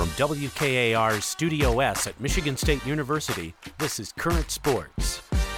From WKAR's Studio S at Michigan State University, this is Current Sports.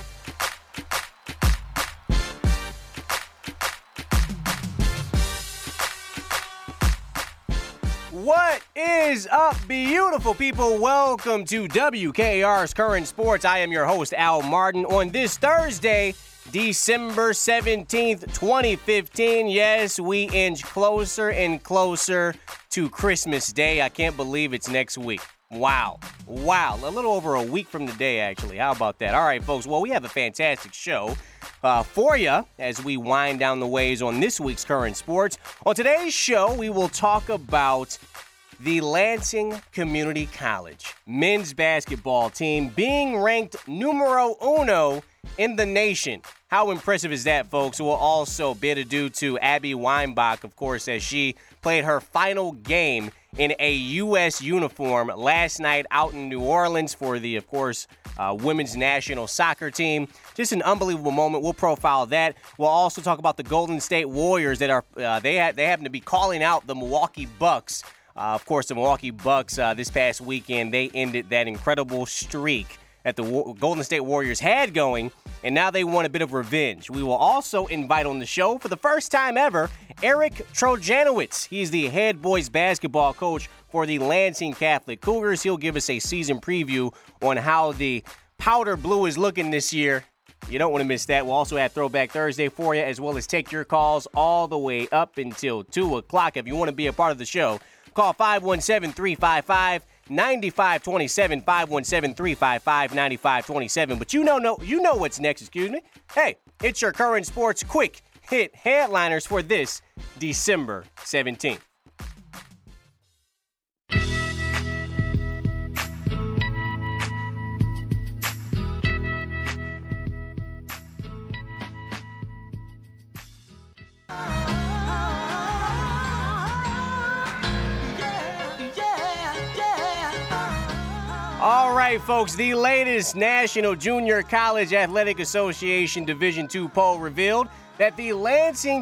What is up, beautiful people? Welcome to WKAR's Current Sports. I am your host, Al Martin, on this Thursday, December 17th, 2015. Yes, we inch closer and closer to Christmas Day. I can't believe it's next week. Wow. A little over a week from today, actually. How about that? All right, folks. Well, we have a fantastic show for you as we wind down the ways on this week's Current Sports. On today's show, we will talk about the Lansing Community College men's basketball team being ranked numero uno in the nation. How impressive is that, folks? We'll also bid adieu to Abby Weinbach, of course, as she played her final game in a U.S. uniform last night out in New Orleans for the, of course, women's national soccer team. Just an unbelievable moment. We'll profile that. We'll also talk about the Golden State Warriors that are they happen to be calling out the Milwaukee Bucks. Of course, the Milwaukee Bucks this past weekend, they ended that incredible streak that the Golden State Warriors had going, and now they want a bit of revenge. We will also invite on the show, for the first time ever, Eric Trojanowicz. He's the head boys basketball coach for the Lansing Catholic Cougars. He'll give us a season preview on how the powder blue is looking this year. You don't want to miss that. We'll also have Throwback Thursday for you, as well as take your calls all the way up until 2 o'clock. If you want to be a part of the show, call 517-355-9527, 517-355-9527. But you know what's next, excuse me. Hey, it's your Current Sports quick hit headliners for this December 17th. All right, folks, the latest National Junior College Athletic Association Division II poll revealed that the Lansing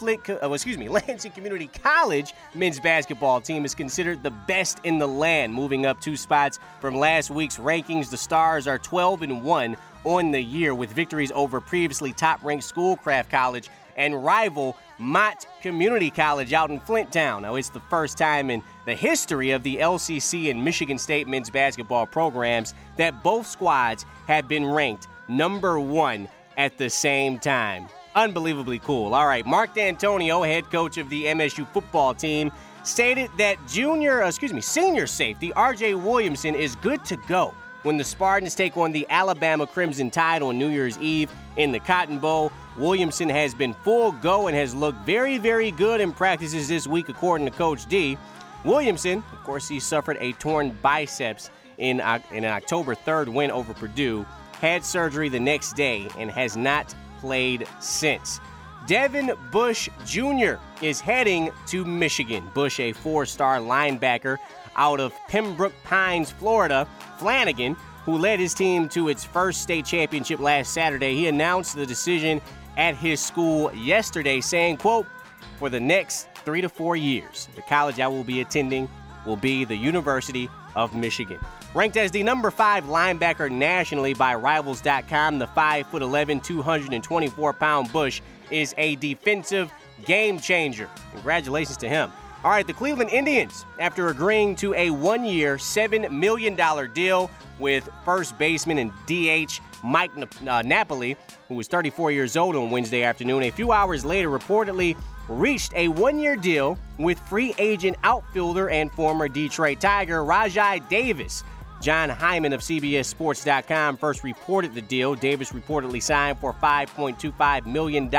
Community College men's basketball team is considered the best in the land, moving up 2 spots from last week's rankings. The Stars are 12-1 on the year, with victories over previously top-ranked Schoolcraft College and rival Mott Community College out in Flint Town. Now, it's the first time in the history of the LCC and Michigan State men's basketball programs that both squads have been ranked number 1 at the same time. Unbelievably cool. All right, Mark D'Antonio, head coach of the MSU football team, stated that senior safety R.J. Williamson is good to go when the Spartans take on the Alabama Crimson Tide on New Year's Eve in the Cotton Bowl. Williamson has been full go and has looked very, very good in practices this week, according to Coach D. Williamson, of course, he suffered a torn biceps in an October 3rd win over Purdue, had surgery the next day, and has not played since. Devin Bush Jr. is heading to Michigan. Bush, a 4-star linebacker out of Pembroke Pines, Florida. Flanagan, who led his team to its first state championship last Saturday, he announced the decision at his school yesterday, saying, quote, "For the next 3 to 4 years, the college I will be attending will be the University of Michigan." Ranked as the number 5 linebacker nationally by Rivals.com, the 5'11", 224-pound Bush is a defensive game changer. Congratulations to him. All right, the Cleveland Indians, after agreeing to a 1-year, $7 million deal with first baseman and DH Mike Napoli, who was 34 years old on Wednesday afternoon, a few hours later reportedly reached a 1-year deal with free agent outfielder and former Detroit Tiger Rajai Davis. John Hyman of CBSSports.com first reported the deal. Davis reportedly signed for $5.25 million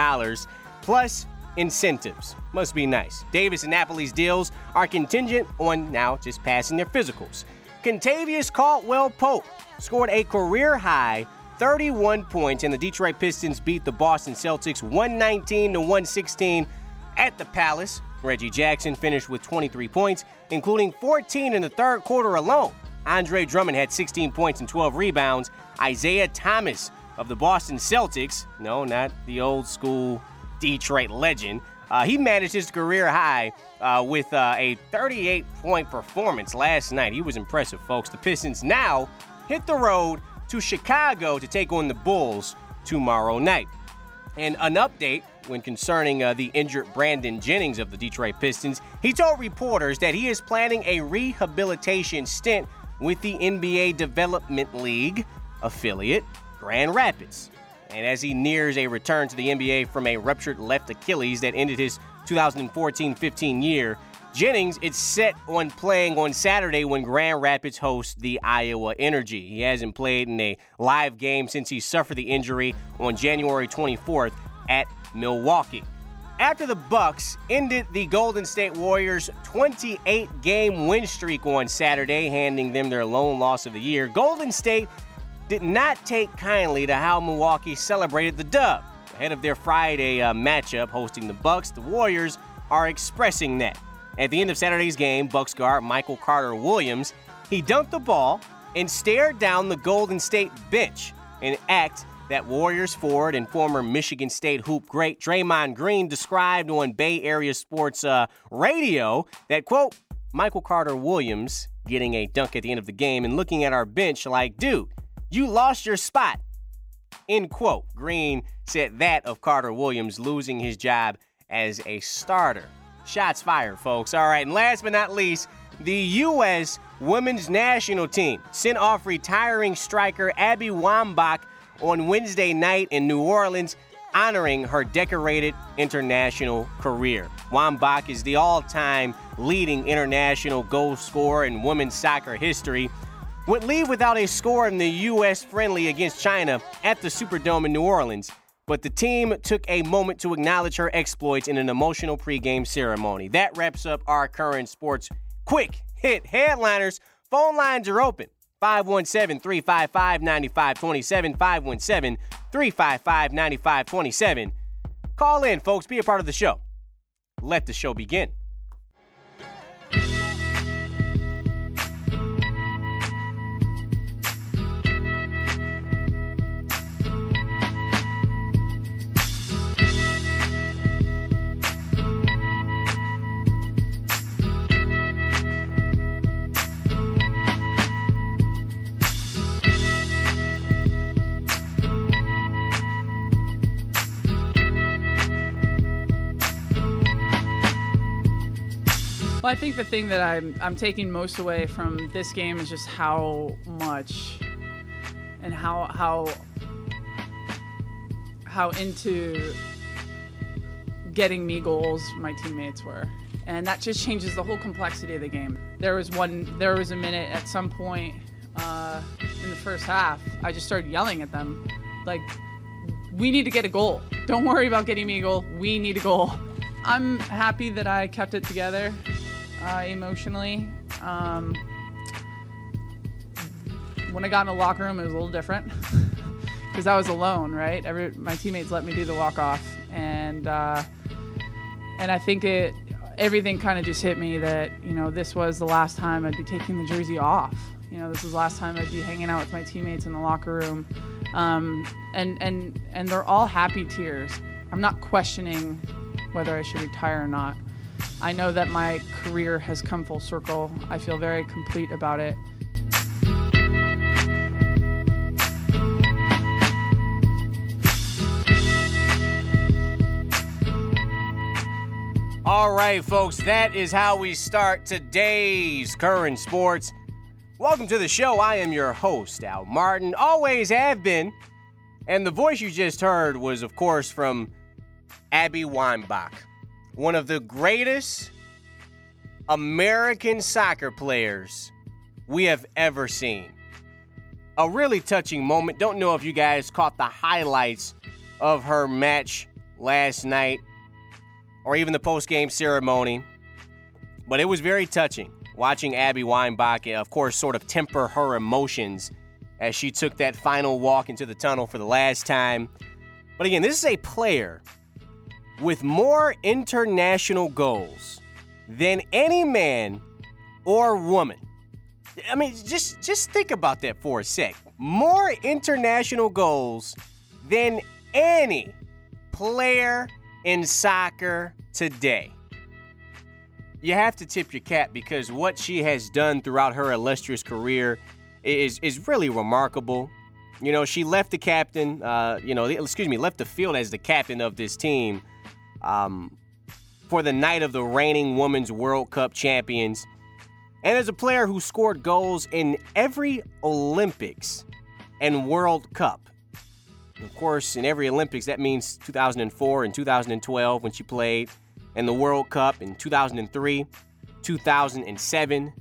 plus incentives. Must be nice. Davis and Napoli's deals are contingent on now just passing their physicals. Contavious Caldwell-Pope scored a career-high 31 points, and the Detroit Pistons beat the Boston Celtics 119-116 at the Palace. Reggie Jackson finished with 23 points, including 14 in the third quarter alone. Andre Drummond had 16 points and 12 rebounds. Isaiah Thomas of the Boston Celtics, no, not the old school Detroit legend, He managed his career high with a 38-point performance last night. He was impressive, folks. The Pistons now hit the road to Chicago to take on the Bulls tomorrow night. And an update when concerning the injured Brandon Jennings of the Detroit Pistons, he told reporters that he is planning a rehabilitation stint with the NBA Development League affiliate, Grand Rapids. And as he nears a return to the NBA from a ruptured left Achilles that ended his 2014-15 year, Jennings is set on playing on Saturday when Grand Rapids hosts the Iowa Energy. He hasn't played in a live game since he suffered the injury on January 24th at Milwaukee. After the Bucks ended the Golden State Warriors' 28-game win streak on Saturday, handing them their lone loss of the year, Golden State did not take kindly to how Milwaukee celebrated the dub. Ahead of their Friday matchup hosting the Bucks, the Warriors are expressing that. At the end of Saturday's game, Bucks guard Michael Carter-Williams, he dunked the ball and stared down the Golden State bench, an act that Warriors forward and former Michigan State hoop great Draymond Green described on Bay Area Sports Radio that, quote, Michael Carter-Williams getting a dunk at the end of the game and looking at our bench like, dude, you lost your spot, end quote. Green said that of Carter-Williams losing his job as a starter. Shots fired, folks. All right, and last but not least, the U.S. women's national team sent off retiring striker Abby Wambach on Wednesday night in New Orleans, honoring her decorated international career. Wambach is the all-time leading international goal scorer in women's soccer history. Would leave without a score in the U.S. friendly against China at the Superdome in New Orleans, but the team took a moment to acknowledge her exploits in an emotional pregame ceremony. That wraps up our current sports quick hit headliners. Phone lines are open. 517-355-9527, 517-355-9527. Call in, folks. Be a part of the show. Let the show begin. Well, I think the thing that I'm taking most away from this game is just how much and how into getting me goals my teammates were. And that just changes the whole complexity of the game. There was a minute at some point in the first half, I just started yelling at them, like, we need to get a goal. Don't worry about getting me a goal. We need a goal. I'm happy that I kept it together emotionally. When I got in the locker room, it was a little different because I was alone, right? My teammates let me do the walk-off, and I think everything kind of just hit me that, this was the last time I'd be taking the jersey off. This was the last time I'd be hanging out with my teammates in the locker room. And they're all happy tears. I'm not questioning whether I should retire or not. I know that my career has come full circle. I feel very complete about it. All right, folks, that is how we start today's Current Sports. Welcome to the show. I am your host, Al Martin. Always have been. And the voice you just heard was, of course, from Abby Wambach, one of the greatest American soccer players we have ever seen. A really touching moment. Don't know if you guys caught the highlights of her match last night or even the post-game ceremony, but it was very touching watching Abby Wambach, of course, sort of temper her emotions as she took that final walk into the tunnel for the last time. But again, this is a player with more international goals than any man or woman. I mean, just think about that for a sec. More international goals than any player in soccer today. You have to tip your cap because what she has done throughout her illustrious career is really remarkable. You know, she left the captain, left the field as the captain of this team for the night of the reigning Women's World Cup champions. And as a player who scored goals in every Olympics and World Cup. Of course, in every Olympics, that means 2004 and 2012 when she played, and the World Cup in 2003, 2007,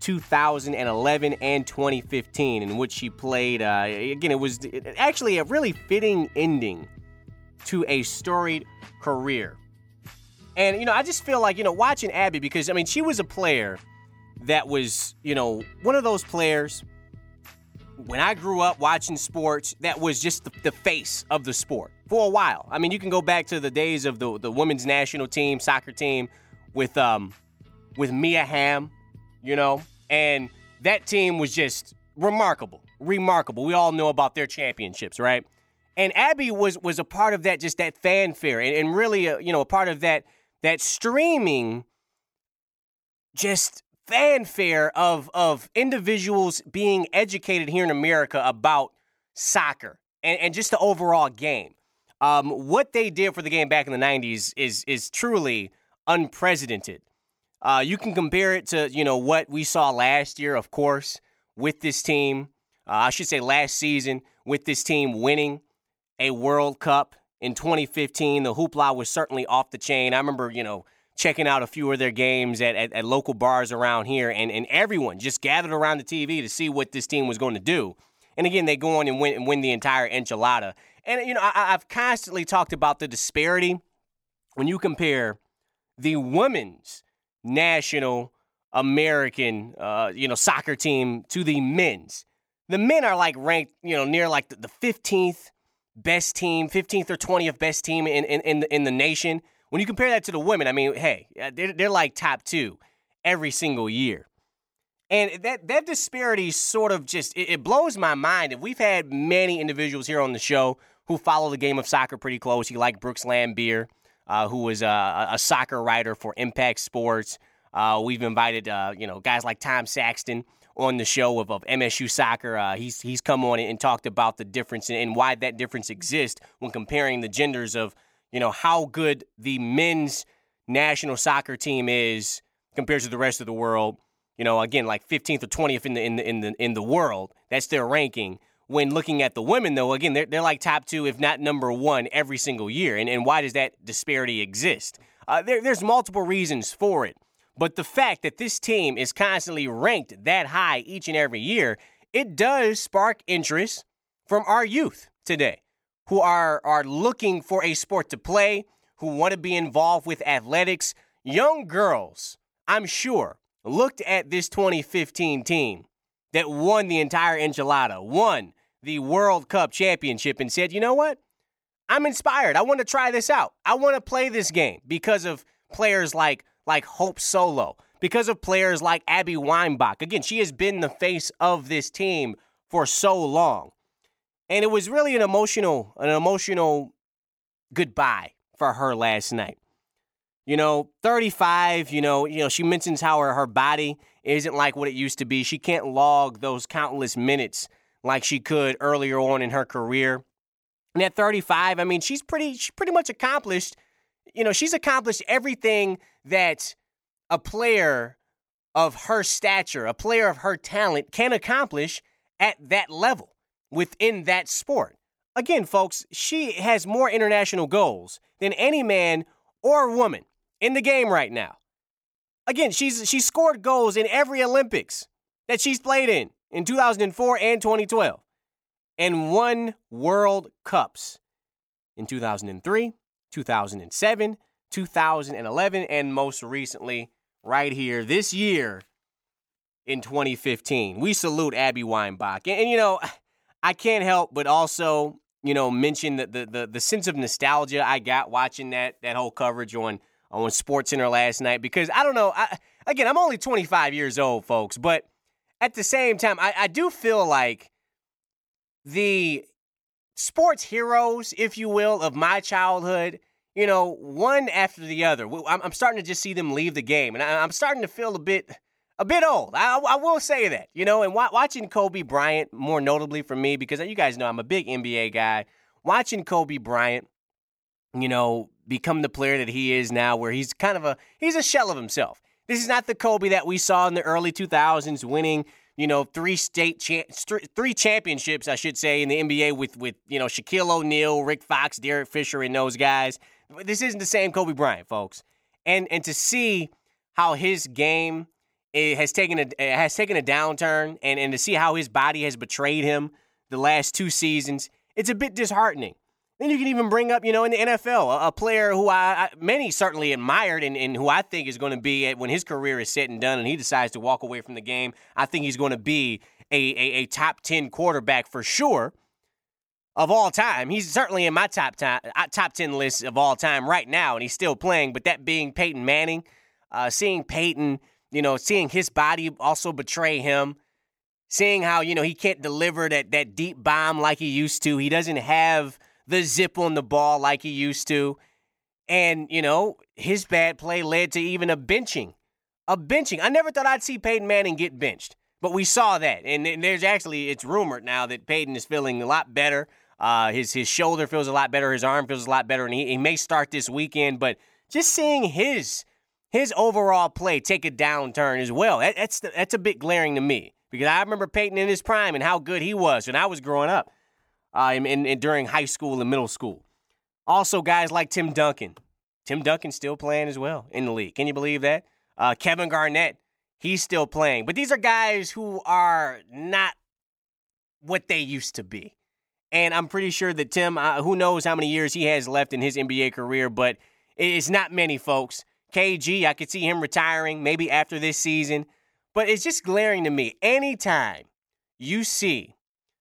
2011, and 2015, in which she played. Again, it was actually a really fitting ending to a storied career. And, you know, I just feel like, you know, watching Abby, because, I mean, she was a player that was, you know, one of those players when I grew up watching sports that was just the face of the sport for a while. I mean, you can go back to the days of the women's national team, soccer team with Mia Hamm, you know, and that team was just remarkable. We all know about their championships, right? And Abby was a part of that, just that fanfare and really, a part of that streaming just fanfare of individuals being educated here in America about soccer and just the overall game. What they did for the game back in the 90s is truly unprecedented. You can compare it to, you know, what we saw last year, of course, with this team. I should say last season with this team winning a World Cup in 2015. The hoopla was certainly off the chain. I remember, you know, checking out a few of their games at local bars around here, and everyone just gathered around the TV to see what this team was going to do. And again, they go on and win the entire enchilada. And, you know, I've constantly talked about the disparity when you compare the women's national American, soccer team to the men's. The men are like ranked, you know, near like the 15th best team, 15th or 20th best team in the nation. When you compare that to the women, I mean, hey, they're like top two every single year. And that disparity sort of just, it blows my mind. And we've had many individuals here on the show who follow the game of soccer pretty closely, like Brooks Lambier, who was a soccer writer for Impact Sports. We've invited, guys like Tom Saxton on the show of MSU Soccer. He's come on and talked about the difference and why that difference exists when comparing the genders of, you know, how good the men's national soccer team is compared to the rest of the world. You know, again, like 15th or 20th in the world. That's their ranking. When looking at the women, though, again, they're like top two, if not number one, every single year. And why does that disparity exist? There's multiple reasons for it. But the fact that this team is constantly ranked that high each and every year, it does spark interest from our youth today, who are looking for a sport to play, who want to be involved with athletics. Young girls, I'm sure, looked at this 2015 team that won the entire enchilada, won the World Cup championship, and said, you know what? I'm inspired. I want to try this out. I want to play this game because of players like Hope Solo, because of players like Abby Weinbach. Again, she has been the face of this team for so long. And it was really an emotional goodbye for her last night. You know, 35, she mentions how her body isn't like what it used to be. She can't log those countless minutes like she could earlier on in her career. And at 35, I mean, she's pretty much accomplished. You know, she's accomplished everything that a player of her stature, a player of her talent can accomplish at that level within that sport. Again, folks, she has more international goals than any man or woman in the game right now. Again, she's scored goals in every Olympics that she's played in 2004 and 2012, and won World Cups in 2003, 2007, 2011, and most recently, right here, this year in 2015. We salute Abby Weinbach. And you know, I can't help but also, you know, mention the sense of nostalgia I got watching that whole coverage on SportsCenter last night, because I don't know, I'm only 25 years old, folks, but at the same time, I do feel like the sports heroes, if you will, of my childhood, one after the other. I'm starting to just see them leave the game, and I'm starting to feel a bit old. I will say that, and watching Kobe Bryant, more notably for me, because you guys know I'm a big NBA guy, watching Kobe Bryant, become the player that he is now, where he's he's a shell of himself. This is not the Kobe that we saw in the early 2000s winning, three championships, I should say, in the NBA with Shaquille O'Neal, Rick Fox, Derek Fisher, and those guys. This isn't the same Kobe Bryant, folks. And to see how his game has taken a downturn, and to see how his body has betrayed him the last 2 seasons, it's a bit disheartening. Then you can even bring up, in the NFL, a player who many certainly admired and who I think is going to be, when his career is said and done and he decides to walk away from the game, I think he's going to be a top 10 quarterback for sure of all time. He's certainly in my top 10 list of all time right now, and he's still playing, but that being Peyton Manning. Seeing Peyton, seeing his body also betray him, seeing how, he can't deliver that deep bomb like he used to. He doesn't have the zip on the ball like he used to. And, his bad play led to even a benching. I never thought I'd see Peyton Manning get benched, but we saw that. And there's actually, it's rumored now that Peyton is feeling a lot better. His shoulder feels a lot better. His arm feels a lot better. And he may start this weekend. But just seeing his overall play take a downturn as well, that's a bit glaring to me. Because I remember Peyton in his prime and how good he was when I was growing up. During high school and middle school. Also, guys like Tim Duncan. Tim Duncan's still playing as well in the league. Can you believe that? Kevin Garnett, he's still playing. But these are guys who are not what they used to be. And I'm pretty sure that Tim, who knows how many years he has left in his NBA career, but it's not many, folks. KG, I could see him retiring maybe after this season. But it's just glaring to me. Anytime you see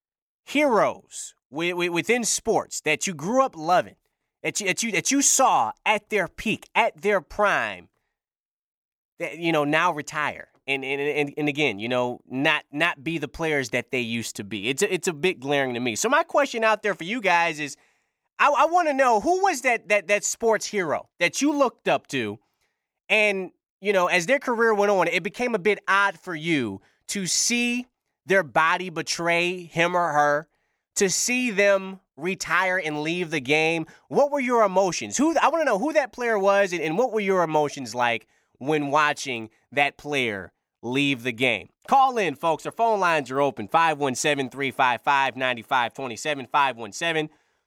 heroes within sports that you grew up loving, that you saw at their peak, at their prime, that now retire and again, not be the players that they used to be. It's a bit glaring to me. So my question out there for you guys is, I want to know, who was that sports hero that you looked up to, and as their career went on, it became a bit odd for you to see their body betray him or her, to see them retire and leave the game. What were your emotions? I want to know who that player was, and what were your emotions like when watching that player leave the game? Call in, folks. Our phone lines are open. 517-355-9527,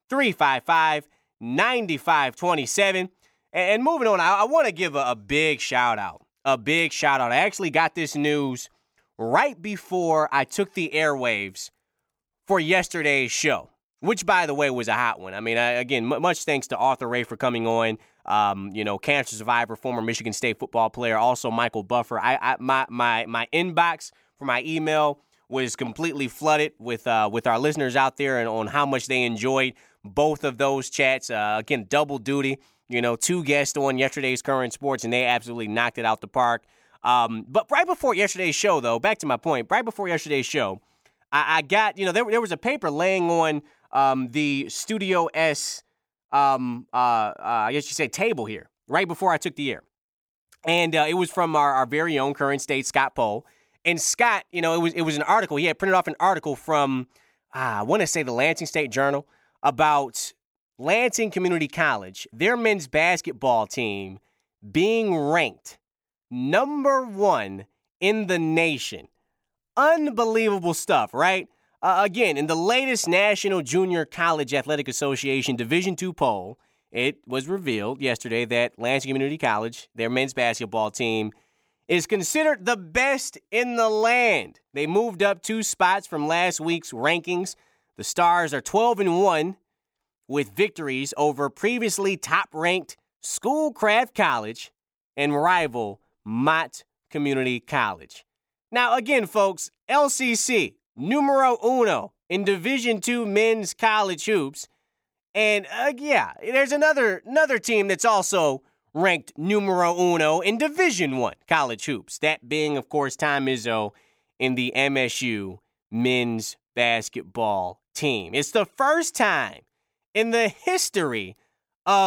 517-355-9527. And moving on, I want to give a big shout out. I actually got this news right before I took the airwaves for yesterday's show, which, by the way, was a hot one. I mean, again, much thanks to Arthur Ray for coming on, cancer survivor, former Michigan State football player, also Michael Buffer. My inbox for my email was completely flooded with our listeners out there and on how much they enjoyed both of those chats. Again, double duty. 2 guests on yesterday's Current Sports, and they absolutely knocked it out the park. But right before yesterday's show, though, back to my point, right before yesterday's show, I got, there was a paper laying on the Studio S, I guess you say table here, right before I took the air. And it was from our very own Current State, Scott Pohl. And Scott, it was an article. He had printed off an article from, I want to say the Lansing State Journal, about Lansing Community College, their men's basketball team being ranked number 1 in the nation. Unbelievable stuff, right? Again, in the latest National Junior College Athletic Association Division II poll, it was revealed yesterday that Lansing Community College, their men's basketball team, is considered the best in the land. They moved up 2 spots from last week's rankings. The Stars are 12-1 with victories over previously top-ranked Schoolcraft College and rival Mott Community College. Now, again, folks, LCC, numero uno in Division II men's college hoops. And, there's another team that's also ranked numero uno in Division I college hoops. That being, of course, Tom Izzo in the MSU men's basketball team. It's the first time in the history of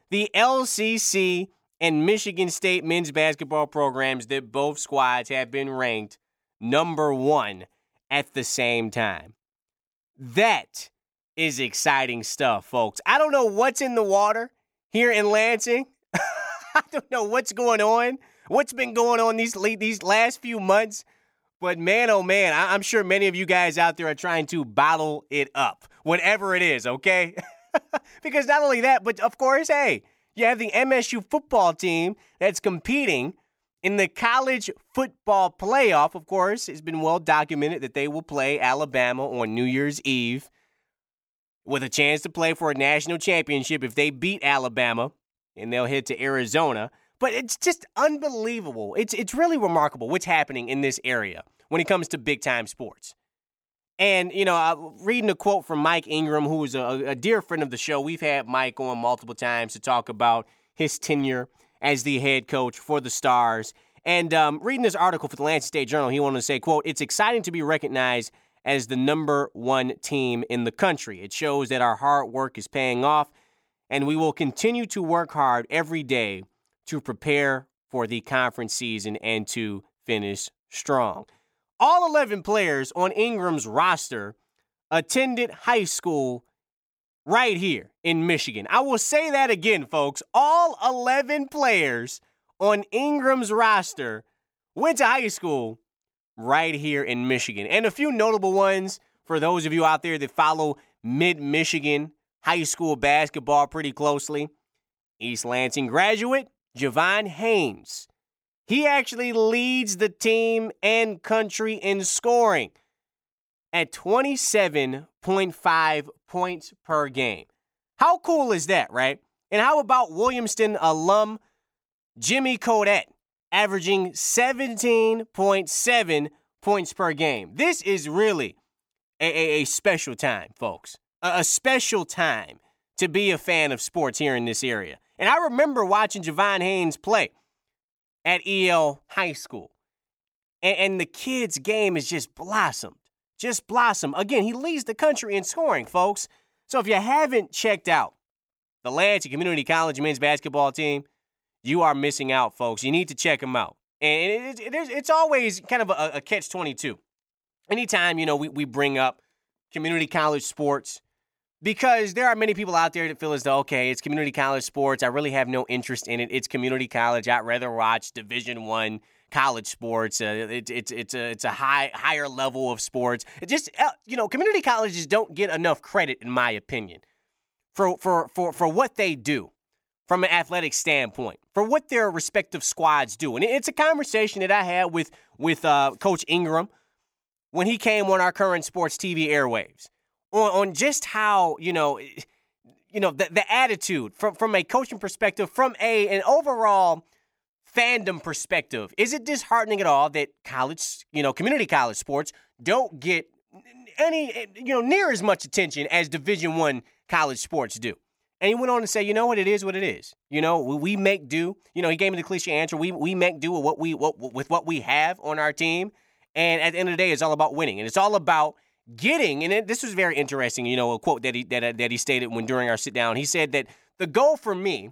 the LCC and Michigan State men's basketball programs that both squads have been ranked number 1 at the same time. That is exciting stuff, folks. I don't know what's in the water here in Lansing. I don't know what's going on, what's been going on these last few months. But man, oh man, I'm sure many of you guys out there are trying to bottle it up, whatever it is, okay? Because not only that, but of course, hey, you have the MSU football team that's competing in the college football playoff. Of course, it's been well documented that they will play Alabama on New Year's Eve with a chance to play for a national championship if they beat Alabama, and they'll head to Arizona. But it's just unbelievable. It's really remarkable what's happening in this area when it comes to big-time sports. And, you know, reading a quote from Mike Ingram, who is a dear friend of the show. We've had Mike on multiple times to talk about his tenure as the head coach for the Stars. And reading this article for the Lansing State Journal, he wanted to say, quote, "It's exciting to be recognized as the number 1 team in the country. It shows that our hard work is paying off, and we will continue to work hard every day to prepare for the conference season and to finish strong." All 11 players on Ingram's roster attended high school right here in Michigan. I will say that again, folks. All 11 players on Ingram's roster went to high school right here in Michigan. And a few notable ones for those of you out there that follow mid-Michigan high school basketball pretty closely. East Lansing graduate Javon Haynes. He actually leads the team and country in scoring at 27.5 points per game. How cool is that, right? And how about Williamston alum Jimmy Codet averaging 17.7 points per game? This is really a special time, folks. A special time to be a fan of sports here in this area. And I remember watching Javon Haynes play at EL High School. And the kid's game has just blossomed. Just blossomed. Again, he leads the country in scoring, folks. So if you haven't checked out the Lansing Community College men's basketball team, you are missing out, folks. You need to check them out. And it's always kind of a catch-22. Anytime, you know, we bring up community college sports, because there are many people out there that feel as though, okay, it's community college sports. I really have no interest in it. It's community college. I'd rather watch Division I college sports. It's a higher level of sports. It just, you know, community colleges don't get enough credit, in my opinion, for what they do from an athletic standpoint, for what their respective squads do. And it's a conversation that I had with Coach Ingram when he came on our Current Sports TV airwaves. On just how, the attitude from a coaching perspective, from an overall fandom perspective. Is it disheartening at all that college, community college sports don't get any, near as much attention as Division I college sports do? And he went on to say, you know what, it is what it is. We make do. He gave me the cliche answer. We make do with what we have on our team. And at the end of the day, it's all about winning. And it's all about getting, and this was very interesting, a quote that he stated when during our sit down. He said that the goal for me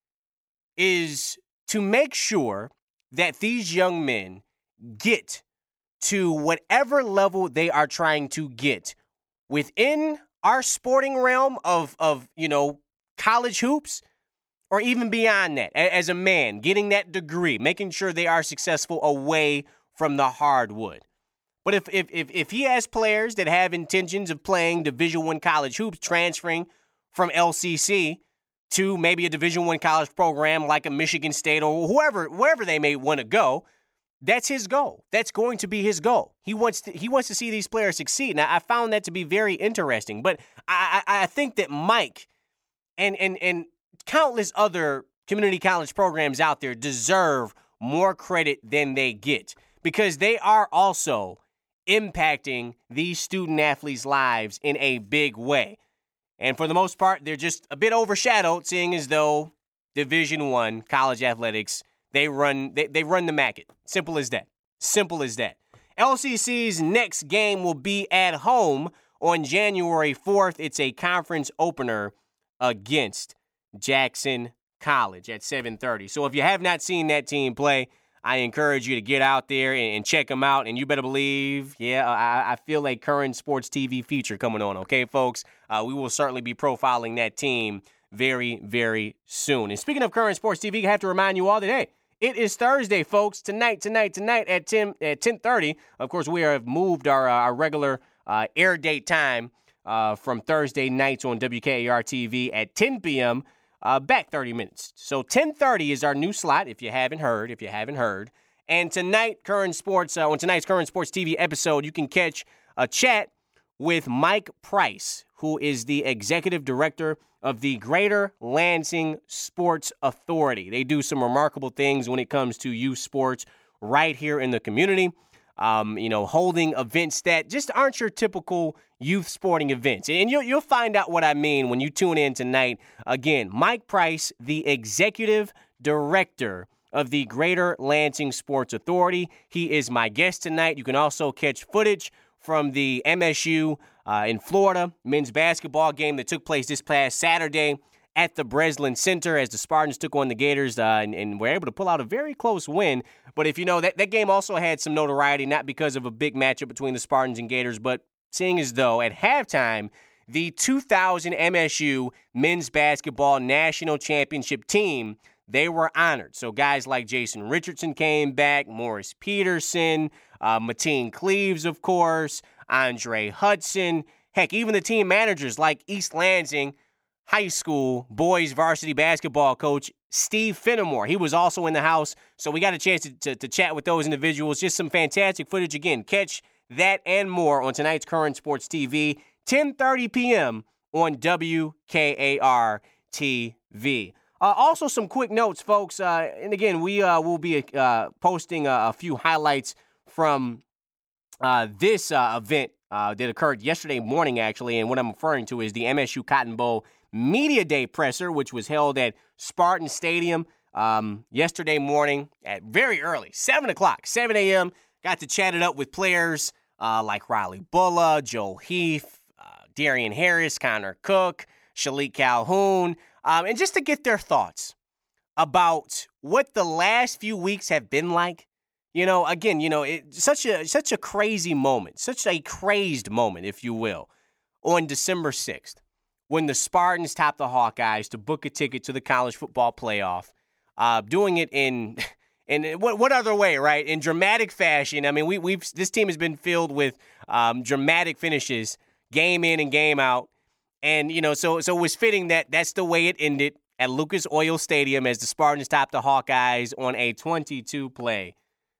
is to make sure that these young men get to whatever level they are trying to get within our sporting realm of college hoops, or even beyond that, as a man, getting that degree, making sure they are successful away from the hardwood. But if he has players that have intentions of playing Division I college hoops, transferring from LCC to maybe a Division I college program like a Michigan State or wherever they may want to go, that's his goal. That's going to be his goal. He wants to see these players succeed. Now, I found that to be very interesting. But I think that Mike and countless other community college programs out there deserve more credit than they get, because they are also impacting these student athletes' lives in a big way. And for the most part, they're just a bit overshadowed, seeing as though Division I college athletics, they run the MACIT. Simple as that. Simple as that. LCC's next game will be at home on January 4th. It's a conference opener against Jackson College at 7:30. So if you have not seen that team play, I encourage you to get out there and check them out. And you better believe, I feel a Current Sports TV feature coming on, okay, folks? We will certainly be profiling that team very, very soon. And speaking of Current Sports TV, I have to remind you all that, hey, it is Thursday, folks. Tonight at 10:30. Of course, we have moved our regular air date time from Thursday nights on WKAR TV at 10 p.m., back 30 minutes. So 10:30 is our new slot, if you haven't heard. And tonight, on tonight's Current Sports TV episode, you can catch a chat with Mike Price, who is the executive director of the Greater Lansing Sports Authority. They do some remarkable things when it comes to youth sports right here in the community. Holding events that just aren't your typical youth sporting events. And you'll find out what I mean when you tune in tonight. Again, Mike Price, the executive director of the Greater Lansing Sports Authority. He is my guest tonight. You can also catch footage from the MSU in Florida men's basketball game that took place this past Saturday at the Breslin Center as the Spartans took on the Gators and were able to pull out a very close win. But if you know, that game also had some notoriety, not because of a big matchup between the Spartans and Gators, but seeing as though at halftime, the 2000 MSU men's basketball national championship team, they were honored. So guys like Jason Richardson came back, Morris Peterson, Mateen Cleaves, of course, Andre Hudson. Heck, even the team managers like East Lansing High School boys varsity basketball coach Steve Fenimore. He was also in the house, so we got a chance to chat with those individuals. Just some fantastic footage. Again, catch that and more on tonight's Current Sports TV, 10:30 p.m. on WKAR TV. Also, some quick notes, folks. And again, we will be posting a few highlights from this event that occurred yesterday morning, actually. And what I'm referring to is the MSU Cotton Bowl Media Day presser, which was held at Spartan Stadium yesterday morning at very early, 7 a.m. Got to chat it up with players like Riley Bulla, Joel Heath, Darian Harris, Connor Cook, Shalik Calhoun, and just to get their thoughts about what the last few weeks have been like. It's such a crazy moment, such a crazed moment, if you will, on December 6th, when the Spartans topped the Hawkeyes to book a ticket to the college football playoff, doing it in what other way, right? In dramatic fashion. I mean, this team has been filled with dramatic finishes, game in and game out, and so it was fitting that that's the way it ended at Lucas Oil Stadium as the Spartans topped the Hawkeyes on a 22-play,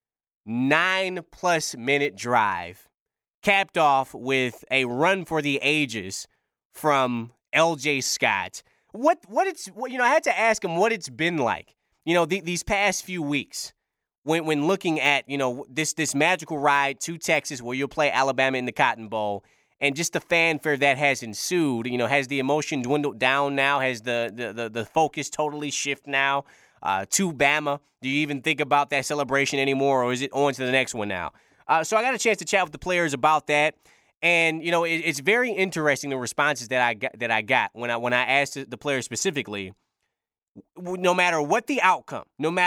9+ minute drive, capped off with a run for the ages from L.J. Scott. I had to ask him what it's been like, these past few weeks when looking at, this magical ride to Texas where you'll play Alabama in the Cotton Bowl, and just the fanfare that has ensued. Has the emotion dwindled down now? Has the focus totally shifted now to Bama? Do you even think about that celebration anymore, or is it on to the next one now? So I got a chance to chat with the players about that. And, it's very interesting, the responses that I got when I asked the players specifically, no matter what the outcome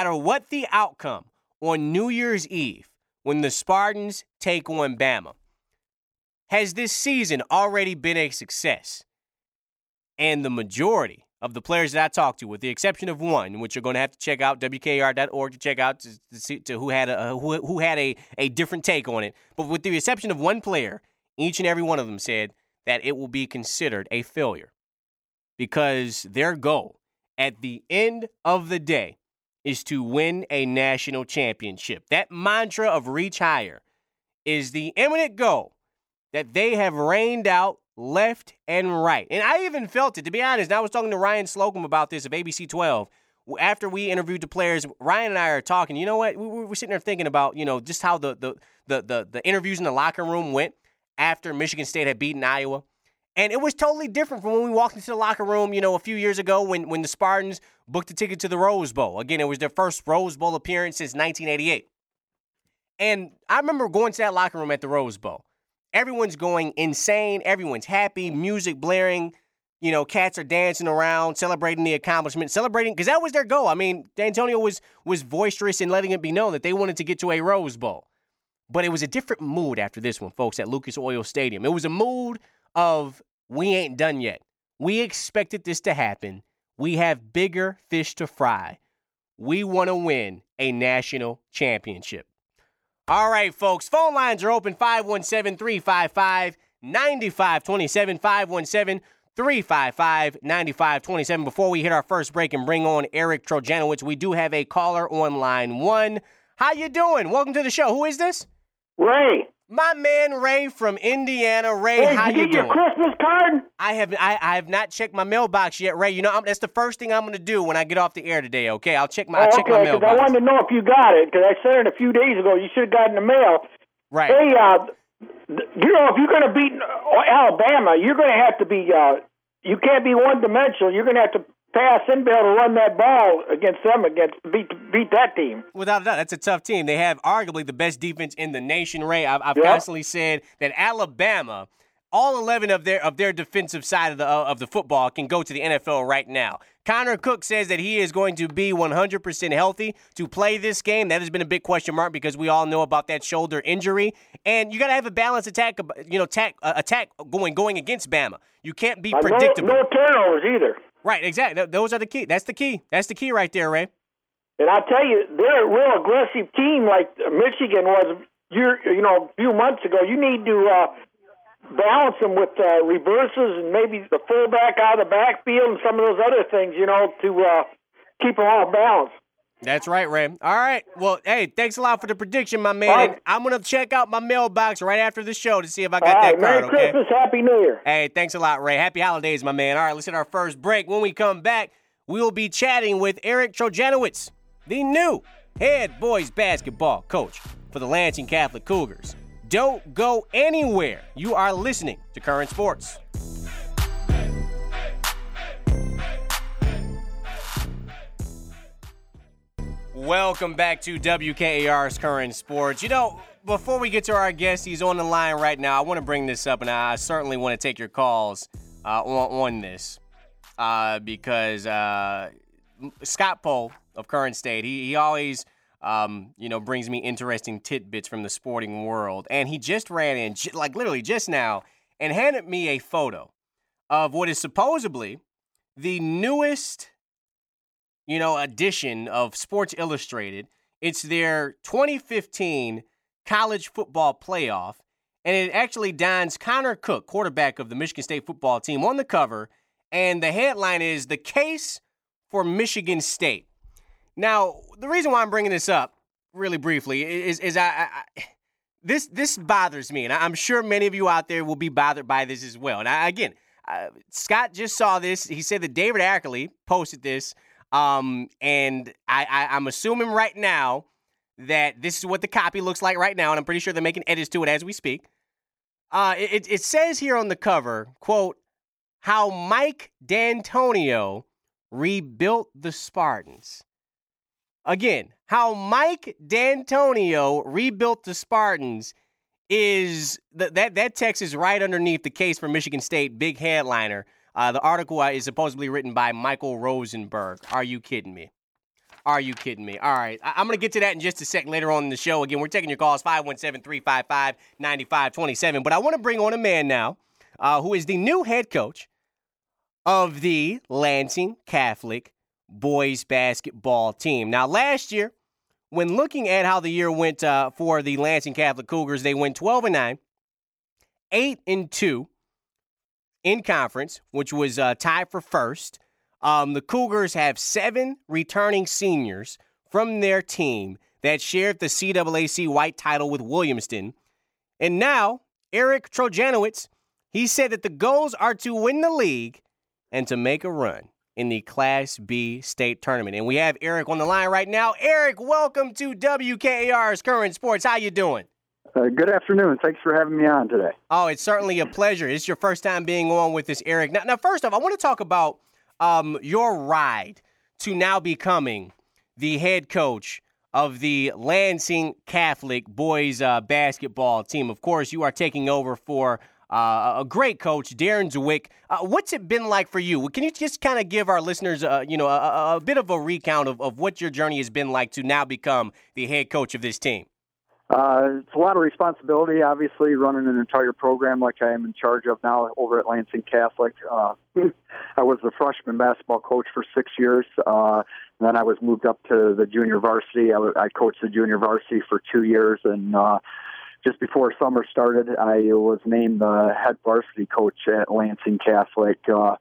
on New Year's Eve, when the Spartans take on Bama, has this season already been a success? And the majority of the players that I talked to, with the exception of one, which you're going to have to check out, WKR.org to check out to see who had a different take on it, but with the exception of one player, each and every one of them said that it will be considered a failure because their goal at the end of the day is to win a national championship. That mantra of reach higher is the imminent goal that they have rained out left and right. And I even felt it, to be honest. I was talking to Ryan Slocum about this of ABC 12. After we interviewed the players, Ryan and I are talking. You know what? We're sitting there thinking about, just how the interviews in the locker room went after Michigan State had beaten Iowa. And it was totally different from when we walked into the locker room, a few years ago when the Spartans booked a ticket to the Rose Bowl. Again, it was their first Rose Bowl appearance since 1988. And I remember going to that locker room at the Rose Bowl. Everyone's going insane. Everyone's happy. Music blaring. cats are dancing around, celebrating the accomplishment, because that was their goal. I mean, D'Antonio was boisterous in letting it be known that they wanted to get to a Rose Bowl. But it was a different mood after this one, folks, at Lucas Oil Stadium. It was a mood of, we ain't done yet. We expected this to happen. We have bigger fish to fry. We want to win a national championship. All right, folks, phone lines are open, 517-355-9527, 517-355-9527. Before we hit our first break and bring on Eric Trojanowicz, we do have a caller on line one. How you doing? Welcome to the show. Who is this? Ray. My man Ray from Indiana. Ray, hey, how you doing? Did you get your Christmas card? I have not checked my mailbox yet, Ray. That's the first thing I'm going to do when I get off the air today, okay? I'll check my mailbox. Okay, because I wanted to know if you got it, because I sent it a few days ago. You should have gotten the mail. Right. Hey, if you're going to beat Alabama, you're going to have to be, you can't be one-dimensional. You're going to have to pass and be able to run that ball against them, beat that team. Without a doubt, that's a tough team. They have arguably the best defense in the nation, Ray. I've constantly said that Alabama, all 11 of their defensive side of the football can go to the NFL right now. Connor Cook says that he is going to be 100% healthy to play this game. That has been a big question mark because we all know about that shoulder injury. And you got to have a balanced attack going against Bama. You can't be predictable. No turnovers either. Right, exactly. Those are the key. That's the key. That's the key right there, Ray. And I tell you, they're a real aggressive team like Michigan was a few months ago. You need to balance them with reverses and maybe the fullback out of the backfield and some of those other things, to keep them off balance. That's right, Ray. All right. Well, hey, thanks a lot for the prediction, my man. Right. I'm going to check out my mailbox right after the show to see if I got that card, Merry Christmas, Happy New Year. Hey, thanks a lot, Ray. Happy holidays, my man. All right, let's hit our first break. When we come back, we will be chatting with Eric Trojanowicz, the new head boys basketball coach for the Lansing Catholic Cougars. Don't go anywhere. You are listening to Current Sports. Welcome back to WKAR's Current Sports. Before we get to our guest, he's on the line right now. I want to bring this up, and I certainly want to take your calls on this because Scott Pohl of Current State, he always brings me interesting tidbits from the sporting world. And he just ran in, literally just now, and handed me a photo of what is supposedly the newest edition of Sports Illustrated. It's their 2015 college football playoff, and it actually dons Connor Cook, quarterback of the Michigan State football team, on the cover, and the headline is "The Case for Michigan State." Now, the reason why I'm bringing this up, really briefly, is this bothers me, and I'm sure many of you out there will be bothered by this as well. And Scott just saw this. He said that David Ackerley posted this. And I'm assuming right now that this is what the copy looks like right now, and I'm pretty sure they're making edits to it as we speak. It says here on the cover, quote, "How Mike D'Antonio rebuilt the Spartans." Again, how Mike D'Antonio rebuilt the Spartans is that text is right underneath the Case for Michigan State big headliner. The article is supposedly written by Michael Rosenberg. Are you kidding me? Are you kidding me? All right. I'm going to get to that in just a second later on in the show. Again, we're taking your calls, 517-355-9527. But I want to bring on a man now who is the new head coach of the Lansing Catholic boys basketball team. Now, last year, when looking at how the year went for the Lansing Catholic Cougars, they went 12-9, 8-2. In conference, which was tied for first. The Cougars have 7 returning seniors from their team that shared the CAAC white title with Williamston. And now, Eric Trojanowicz, he said that the goals are to win the league and to make a run in the Class B state tournament. And we have Eric on the line right now. Eric, welcome to WKAR's Current Sports. How you doing? Good afternoon. Thanks for having me on today. Oh, it's certainly a pleasure. It's your first time being on with us, Eric. Now, first off, I want to talk about your ride to now becoming the head coach of the Lansing Catholic boys basketball team. Of course, you are taking over for a great coach, Darren Zwick. What's it been like for you? Can you just kind of give our listeners, a bit of a recount of what your journey has been like to now become the head coach of this team? It's a lot of responsibility, obviously, running an entire program like I am in charge of now over at Lansing Catholic. I was the freshman basketball coach for 6 years. Then I was moved up to the junior varsity. I coached the junior varsity for 2 years, and just before summer started, I was named the head varsity coach at Lansing Catholic.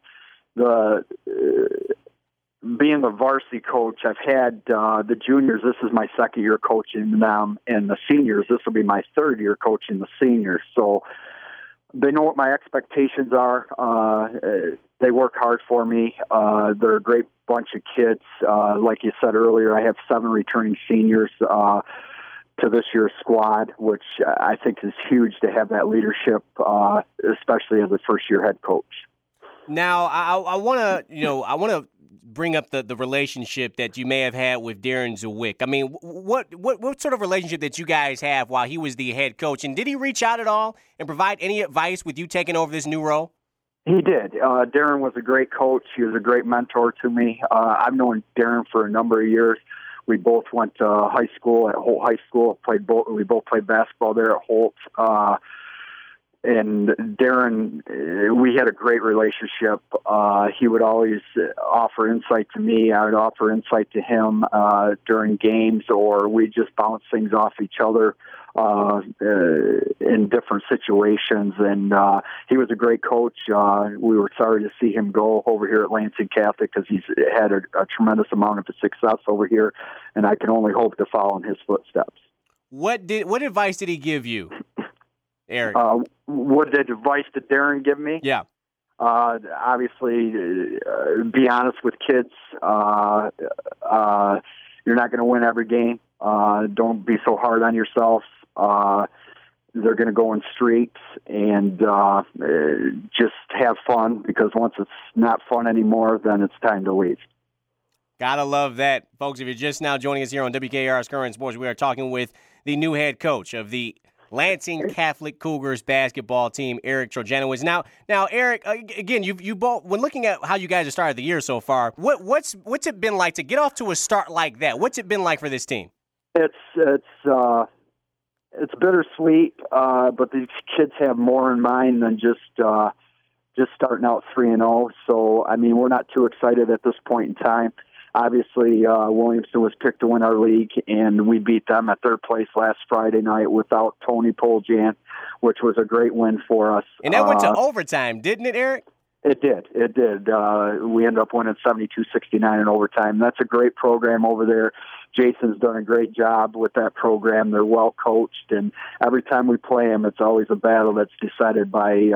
Being the varsity coach, I've had the juniors. This is my second year coaching them, and the seniors, this will be my third year coaching the seniors. So they know what my expectations are. They work hard for me. They're a great bunch of kids. Like you said earlier, I have 7 returning seniors to this year's squad, which I think is huge to have that leadership, especially as a first-year head coach. Now, I want to bring up the relationship that you may have had with Darren Zwick. I mean, what sort of relationship did you guys have while he was the head coach? And did he reach out at all and provide any advice with you taking over this new role? He did. Darren was a great coach. He was a great mentor to me. I've known Darren for a number of years. We both went to high school at Holt High School. We both played basketball there at Holt. And Darren, we had a great relationship. He would always offer insight to me. I would offer insight to him during games, or we'd just bounce things off each other in different situations. And he was a great coach. We were sorry to see him go over here at Lansing Catholic because he's had a tremendous amount of success over here, and I can only hope to follow in his footsteps. What advice did he give you, Eric? What advice did Darren give me? Yeah. Obviously, be honest with kids. You're not going to win every game. Don't be so hard on yourself. They're going to go in streaks, and just have fun, because once it's not fun anymore, then it's time to leave. Gotta love that. Folks, if you're just now joining us here on WKR's Current Sports, we are talking with the new head coach of the Lansing Catholic Cougars basketball team, Eric Trojanowicz. Now, Eric, again, you both, when looking at how you guys have started the year so far, what's it been like to get off to a start like that? What's it been like for this team? It's bittersweet, but these kids have more in mind than just starting out 3-0. So, I mean, we're not too excited at this point in time. Obviously, Williamston was picked to win our league, and we beat them at third place last Friday night without Tony Poljan, which was a great win for us. And that went to overtime, didn't it, Eric? It did. We ended up winning 72-69 in overtime. That's a great program over there. Jason's done a great job with that program. They're well coached, and every time we play them, it's always a battle that's decided by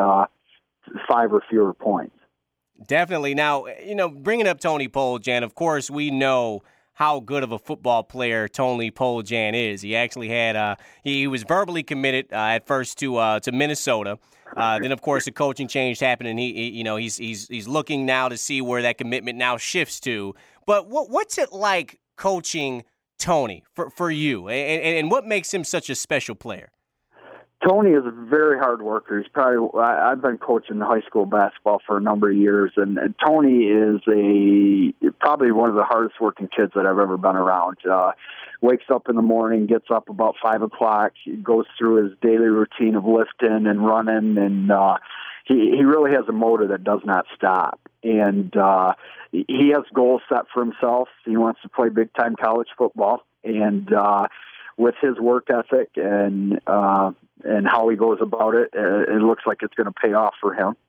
5 or fewer points. Definitely. Now, bringing up Tony Poljan, of course, we know how good of a football player Tony Poljan is. He actually had he was verbally committed at first to Minnesota. Then, of course, the coaching change happened, and he's looking now to see where that commitment now shifts to. But what's it like coaching Tony for you, and what makes him such a special player? Tony is a very hard worker. I've been coaching high school basketball for a number of years, and Tony is probably one of the hardest working kids that I've ever been around. Wakes up in the morning, gets up about 5 o'clock, goes through his daily routine of lifting and running, and he really has a motor that does not stop. And he has goals set for himself. He wants to play big-time college football, and with his work ethic and how he goes about it, it looks like it's going to pay off for him.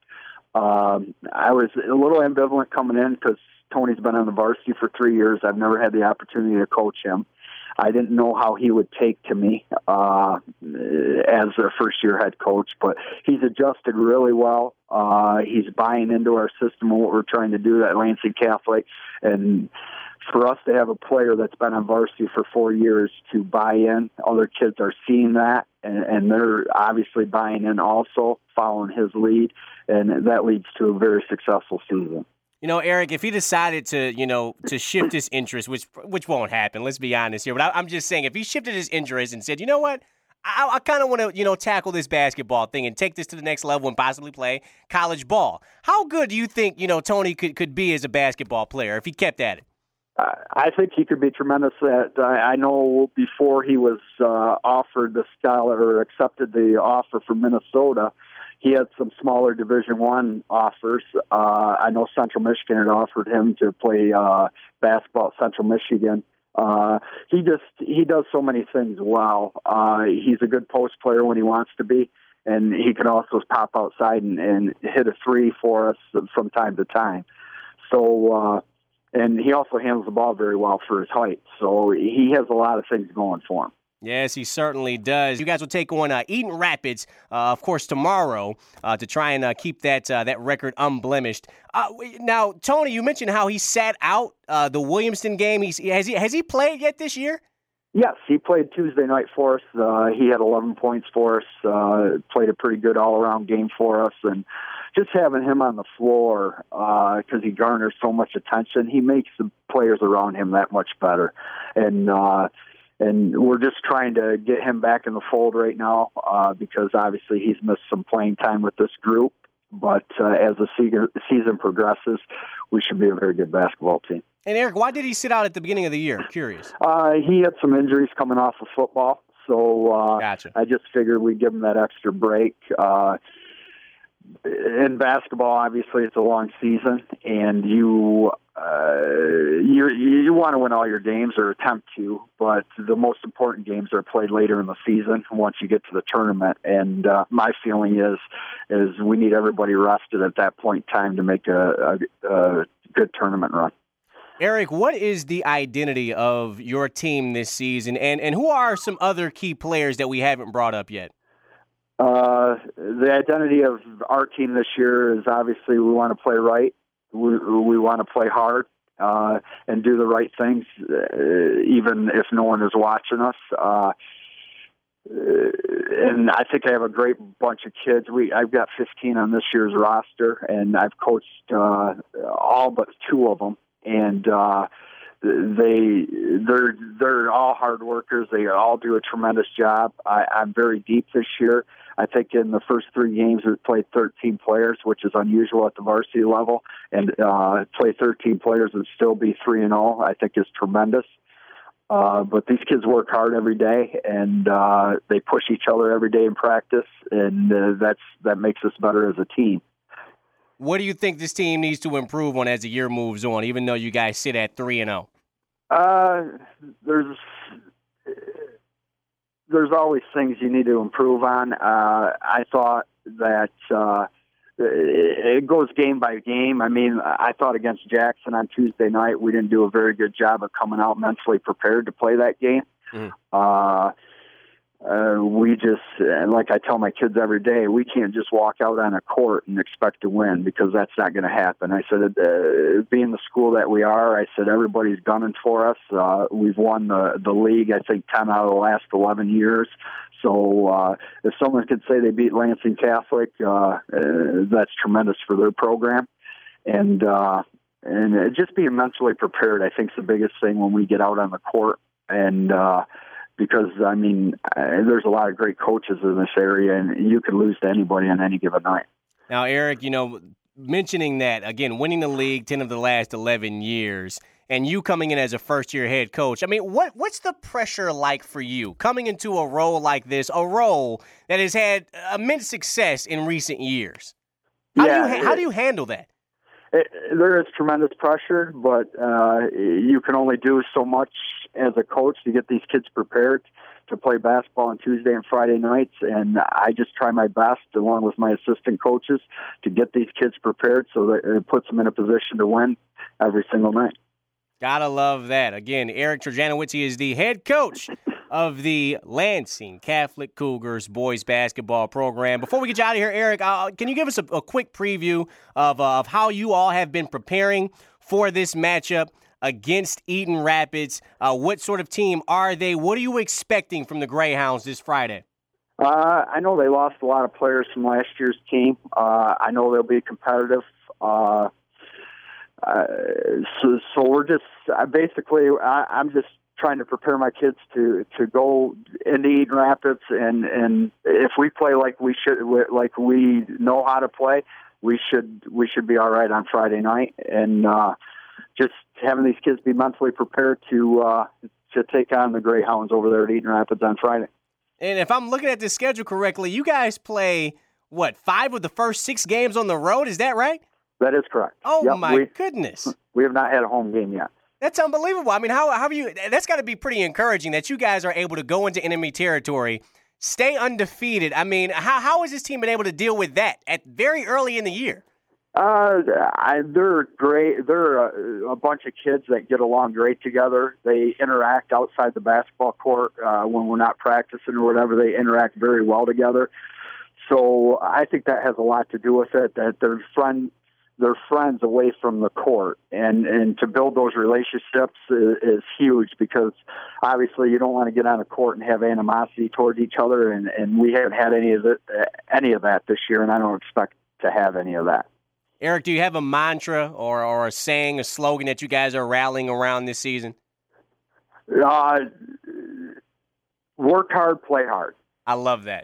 I was a little ambivalent coming in because Tony's been on the varsity for 3 years. I've never had the opportunity to coach him. I didn't know how he would take to me as a first-year head coach, but he's adjusted really well. He's buying into our system and what we're trying to do at Lansing Catholic, and for us to have a player that's been on varsity for 4 years to buy in, other kids are seeing that, and they're obviously buying in also, following his lead, and that leads to a very successful season. Eric, if he decided to shift his interest, which won't happen, let's be honest here, but I'm just saying, if he shifted his interest and said, you know what, I kind of want to, tackle this basketball thing and take this to the next level and possibly play college ball. How good do you think, Tony could be as a basketball player if he kept at it? I think he could be tremendous. I know before he was offered the or accepted the offer from Minnesota, he had some smaller Division I offers. I know Central Michigan had offered him to play basketball at Central Michigan. He does so many things well. He's a good post player when he wants to be, and he can also pop outside and hit a three for us from time to time. So, and he also handles the ball very well for his height. So he has a lot of things going for him. Yes, he certainly does. You guys will take on Eaton Rapids, of course, tomorrow to try and keep that record unblemished. Now, Tony, you mentioned how he sat out the Williamston game. Has he played yet this year? Yes, he played Tuesday night for us. He had 11 points for us, played a pretty good all-around game for us, and just having him on the floor because he garners so much attention, he makes the players around him that much better. And we're just trying to get him back in the fold right now because obviously he's missed some playing time with this group. But as the season progresses, we should be a very good basketball team. And Eric, why did he sit out at the beginning of the year? I'm curious. He had some injuries coming off of football, so Gotcha. I just figured we'd give him that extra break. In basketball, obviously, it's a long season, and you want to win all your games or attempt to, but the most important games are played later in the season once you get to the tournament. And my feeling is we need everybody rested at that point in time to make a good tournament run. Eric, what is the identity of your team this season, and who are some other key players that we haven't brought up yet? The identity of our team this year is obviously we want to play right. We want to play hard and do the right things, even if no one is watching us. And I think I have a great bunch of kids. I've got 15 on this year's roster, and I've coached all but 2 of them. And they're all hard workers. They all do a tremendous job. I'm very deep this year. I think in the first 3 games we played 13 players, which is unusual at the varsity level, and play 13 players and still be 3-0. I think is tremendous. But these kids work hard every day, and they push each other every day in practice, and that makes us better as a team. What do you think this team needs to improve on as the year moves on, even though you guys sit at 3-0? There's always things you need to improve on. I thought that it goes game by game. I mean, I thought against Jackson on Tuesday night, we didn't do a very good job of coming out mentally prepared to play that game. We just, like I tell my kids every day, we can't just walk out on a court and expect to win because that's not going to happen. I said, being the school that we are, I said, everybody's gunning for us. We've won the league, I think, 10 out of the last 11 years. So if someone could say they beat Lansing Catholic, that's tremendous for their program. And just being mentally prepared, I think, is the biggest thing when we get out on the court. And because, I mean, there's a lot of great coaches in this area, and you could lose to anybody on any given night. Now, Eric, mentioning that, again, winning the league 10 of the last 11 years, and you coming in as a first-year head coach, I mean, what's the pressure like for you coming into a role like this, a role that has had immense success in recent years? How do you handle that? There is tremendous pressure, but you can only do so much as a coach to get these kids prepared to play basketball on Tuesday and Friday nights. And I just try my best, along with my assistant coaches, to get these kids prepared so that it puts them in a position to win every single night. Gotta love that. Again, Eric Trzajanowicz is the head coach of the Lansing Catholic Cougars boys basketball program. Before we get you out of here, Eric, can you give us a quick preview of how you all have been preparing for this matchup against Eaton Rapids? What sort of team are they? What are you expecting from the Greyhounds this Friday? I know they lost a lot of players from last year's team. I know they'll be competitive. So we're just I'm just trying to prepare my kids to go into Eaton Rapids, and if we play like we know how to play, we should be all right on Friday night, and just having these kids be mentally prepared to take on the Greyhounds over there at Eaton Rapids on Friday. And if I'm looking at this schedule correctly, you guys play, 5 of the first 6 games on the road? Is that right? That is correct. Oh, yep, my goodness. We have not had a home game yet. That's unbelievable. I mean, how have you – that's got to be pretty encouraging that you guys are able to go into enemy territory, stay undefeated. I mean, how has this team been able to deal with that at very early in the year? They're great. They're a bunch of kids that get along great together. They interact outside the basketball court when we're not practicing or whatever. They interact very well together. So I think that has a lot to do with it, that they're friends away from the court, and to build those relationships is huge, because obviously you don't want to get on a court and have animosity towards each other, and we haven't had any of that this year, and I don't expect to have any of that. Eric, do you have a mantra or a saying, a slogan that you guys are rallying around this season? Work hard, play hard. I love that.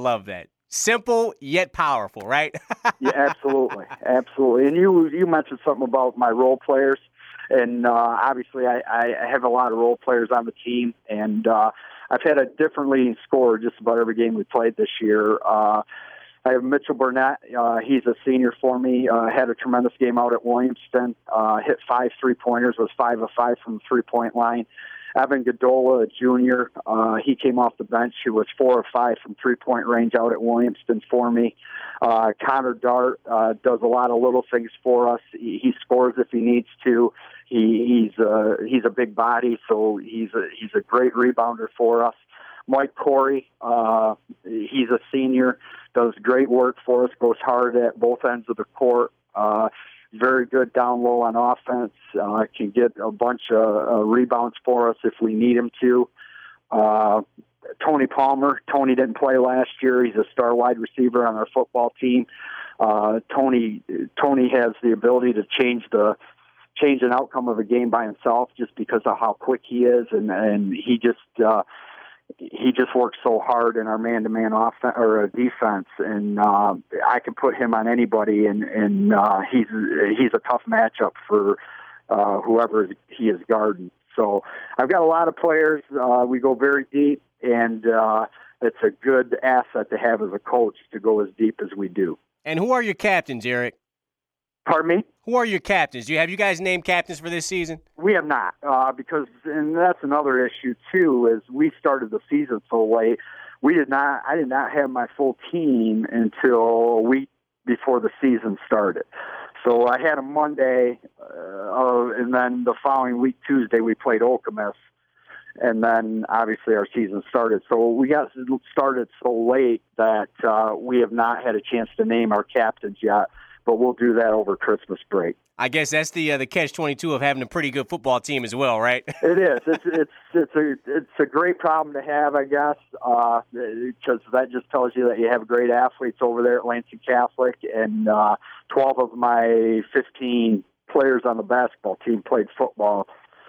Simple yet powerful, right? Yeah, absolutely. And you mentioned something about my role players, and obviously I have a lot of role players on the team, and I've had a different leading scorer just about every game we played this year. I have Mitchell Burnett. He's a senior for me. Had a tremendous game out at Williamston. Hit 5 3-pointers, was 5 of 5 from the 3-point line. Evan Godola, a junior, he came off the bench. He was 4 of 5 from 3-point range out at Williamston for me. Connor Dart does a lot of little things for us. He scores if he needs to. He's a big body, so he's a great rebounder for us. Mike Corey, he's a senior, does great work for us, goes hard at both ends of the court. Very good down low on offense. Can get a bunch of rebounds for us if we need him to. Tony Palmer. Tony didn't play last year. He's a star wide receiver on our football team. Tony has the ability to change an outcome of a game by himself just because of how quick he is, and he just works so hard in our man-to-man offense or defense, and I can put him on anybody, and he's a tough matchup for whoever he is guarding. So I've got a lot of players. We go very deep, and it's a good asset to have as a coach to go as deep as we do. And who are your captains, Eric? Pardon me? Who are your captains? Have you guys named captains for this season? We have not, because, and that's another issue too, is we started the season so late. I did not have my full team until a week before the season started. So I had a Monday, and then the following week, Tuesday, we played Okemos, and then obviously our season started. So we got started so late that we have not had a chance to name our captains yet. But we'll do that over Christmas break. I guess that's the catch-22 of having a pretty good football team as well, right? It is. It's a great problem to have, I guess, because that just tells you that you have great athletes over there at Lansing Catholic, and 12 of my 15 players on the basketball team played football.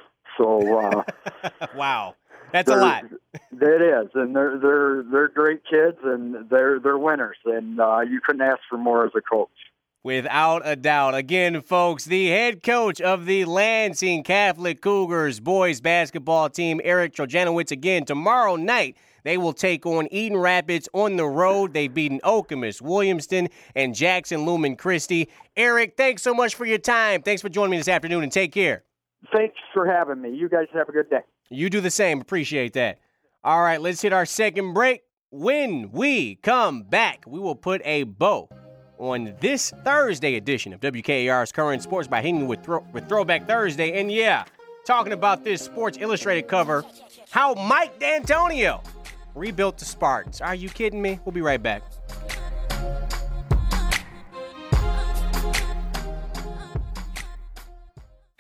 So, wow, that's a lot. It is, and they're great kids, and they're winners, and you couldn't ask for more as a coach. Without a doubt. Again, folks, the head coach of the Lansing Catholic Cougars boys basketball team, Eric Trojanowicz. Again, tomorrow night, they will take on Eaton Rapids on the road. They've beaten Okemos, Williamston, and Jackson Lumen Christi. Eric, thanks so much for your time. Thanks for joining me this afternoon, and take care. Thanks for having me. You guys have a good day. You do the same. Appreciate that. All right, let's hit our second break. When we come back, we will put a bow on this Thursday edition of WKAR's Current Sports by hitting with Throwback Thursday. And yeah, talking about this Sports Illustrated cover, how Mike D'Antonio rebuilt the Spartans. Are you kidding me? We'll be right back.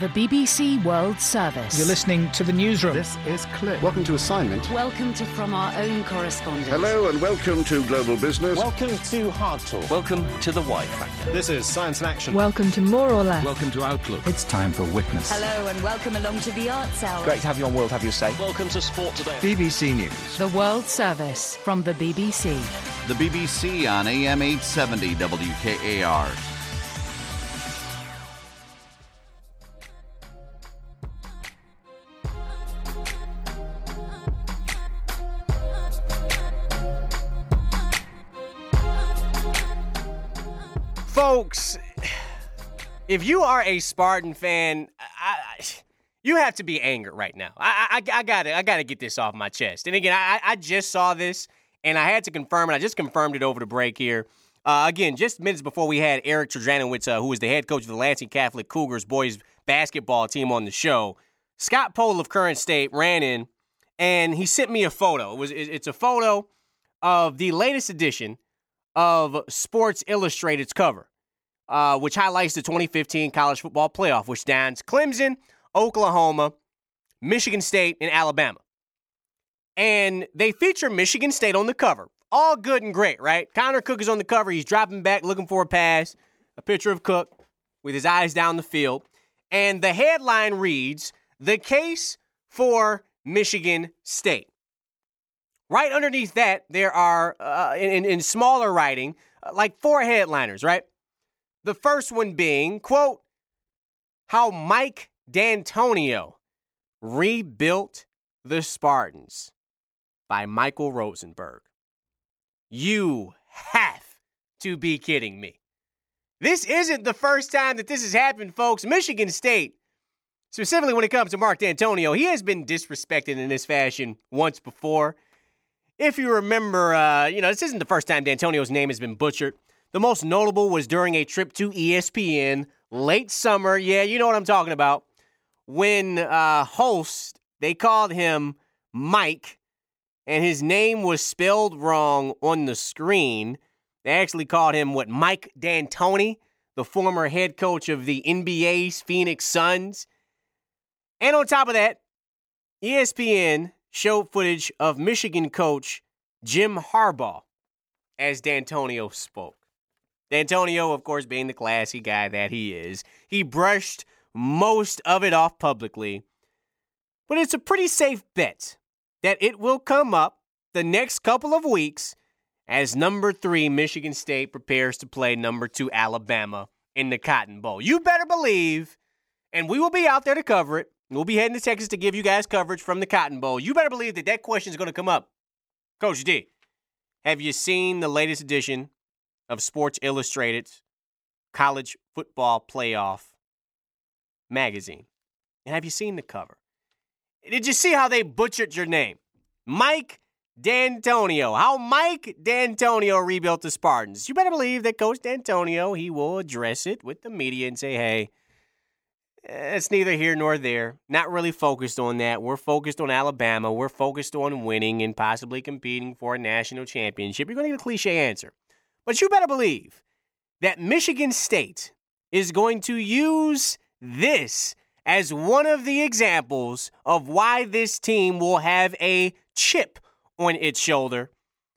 The BBC World Service. You're listening to the newsroom. This is Clip. Welcome to Assignment. Welcome to From Our Own Correspondent. Hello and welcome to Global Business. Welcome to Hard Talk. Welcome to the Y Factor. This is Science in Action. Welcome to More or Less. Welcome to Outlook. It's time for Witness. Hello and welcome along to the Arts Hour. Great to have you on World Have Your Say. Welcome to Sport Today. BBC News. The World Service from the BBC. The BBC on AM 870 WKAR. Folks, if you are a Spartan fan, you have to be angered right now. I gotta get this off my chest. And again, I just saw this, and I had to confirm it. I just confirmed it over the break here. Again, just minutes before we had Eric Trajanowicz, who is the head coach of the Lansing Catholic Cougars boys basketball team on the show. Scott Pohl of Current State ran in, and he sent me a photo. It's a photo of the latest edition of Sports Illustrated's cover, which highlights the 2015 college football playoff, which downs Clemson, Oklahoma, Michigan State, and Alabama. And they feature Michigan State on the cover. All good and great, right? Connor Cook is on the cover. He's dropping back, looking for a pass. A picture of Cook with his eyes down the field. And the headline reads, "The Case for Michigan State." Right underneath that, there are, in smaller writing, like 4 headliners, right? The first one being, quote, "How Mike D'Antonio Rebuilt the Spartans" by Michael Rosenberg. You have to be kidding me. This isn't the first time that this has happened, folks. Michigan State, specifically when it comes to Mark D'Antonio, he has been disrespected in this fashion once before. If you remember, this isn't the first time D'Antonio's name has been butchered. The most notable was during a trip to ESPN late summer. Yeah, you know what I'm talking about. When host, they called him Mike, and his name was spelled wrong on the screen. They actually called him, Mike D'Antoni, the former head coach of the NBA's Phoenix Suns. And on top of that, ESPN showed footage of Michigan coach Jim Harbaugh as D'Antonio spoke. D'Antonio, of course, being the classy guy that he is, he brushed most of it off publicly. But it's a pretty safe bet that it will come up the next couple of weeks as number 3 Michigan State prepares to play number 2 Alabama in the Cotton Bowl. You better believe, and we will be out there to cover it. We'll be heading to Texas to give you guys coverage from the Cotton Bowl. You better believe that question is going to come up. Coach D, have you seen the latest edition of Sports Illustrated's College Football Playoff magazine? And have you seen the cover? Did you see how they butchered your name? Mike D'Antonio. How Mike D'Antonio rebuilt the Spartans. You better believe that Coach D'Antonio, he will address it with the media and say, hey, it's neither here nor there. Not really focused on that. We're focused on Alabama. We're focused on winning and possibly competing for a national championship. You're going to get a cliche answer. But you better believe that Michigan State is going to use this as one of the examples of why this team will have a chip on its shoulder